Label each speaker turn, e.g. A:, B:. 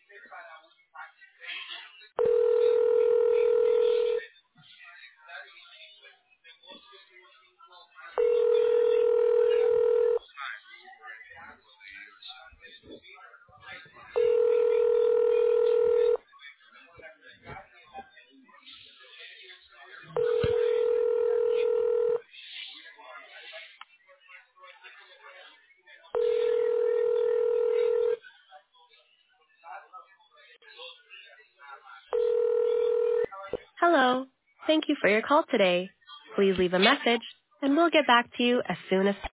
A: Hello. Thank you for your call today. Please leave a message, and we'll get back to you as soon as